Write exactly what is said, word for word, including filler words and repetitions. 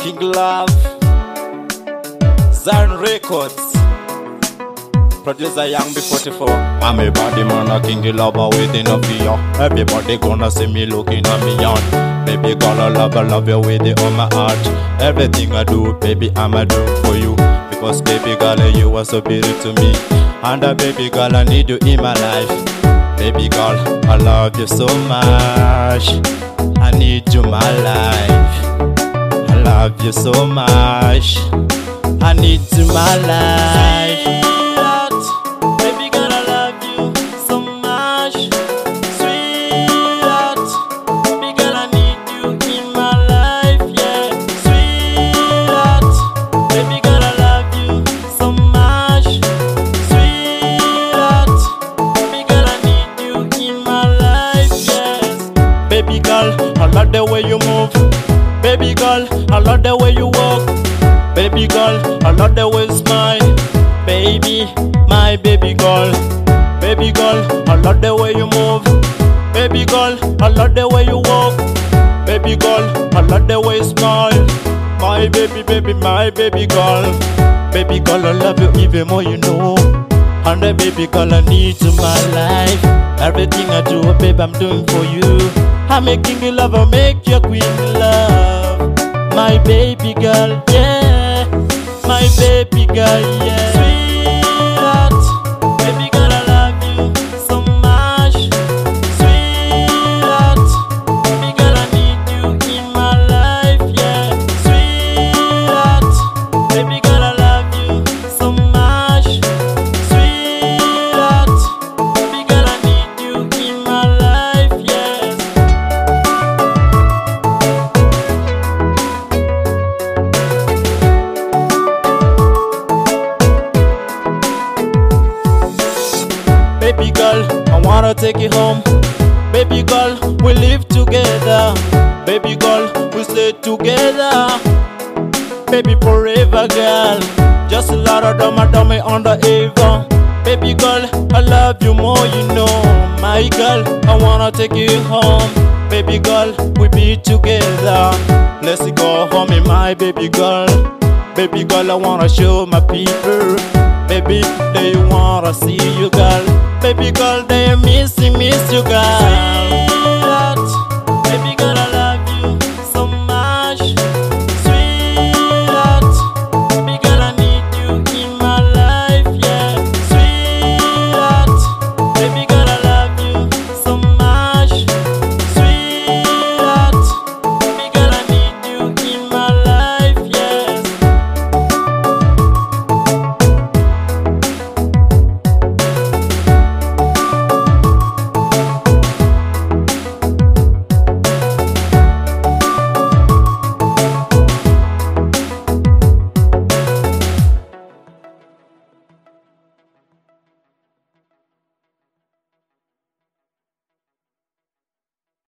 King Love, Zion Records, producer Young B forty-four. I'm a body man, a king lover within a fear. Everybody gonna see me looking at me on. Baby girl, I love, I love you with it on my heart. Everything I do, baby, I'ma do for you. Because baby girl, you are so beautiful to me. And uh, baby girl, I need you in my life. Baby girl, I love you so much. I need you in my life. I love you so much. I need you in my life. Sweetheart, baby girl, I love you so much. Sweetheart, baby girl, I need you in my life, yeah. Sweetheart, baby girl, I love you so much. Sweetheart, baby girl, I need you in my life, yes. Baby girl, I love the way you move. Baby girl, I love the way you walk. Baby girl, I love the way you smile. Baby, my baby girl. Baby girl, I love the way you move. Baby girl, I love the way you walk. Baby girl, I love the way you smile. My baby, baby, my baby girl. Baby girl, I love you even more, you know. And the baby girl, I need you in my life. Everything I do, babe, I'm doing for you. I'm making you love, I make you queen love. My baby girl, yeah. My baby girl, yeah. Sweetheart, baby girl, I love you so much. Sweetheart, baby girl, I need you in my life, yeah. Sweetheart, baby girl, I love you so much. Sweetheart, baby girl, I need you in my life, yes. Baby girl, I wanna take you home. Baby girl, we live together. Baby girl, we stay together. Baby forever, girl. Just a lot of dummy dummy on the eva. Baby girl, I love you more, you know. My girl, I wanna take you home. Baby girl, we be together. Let's go home, my baby girl. Baby girl, I wanna show my people. Baby, they wanna see you, girl. Baby girl, they miss you, miss you, girl.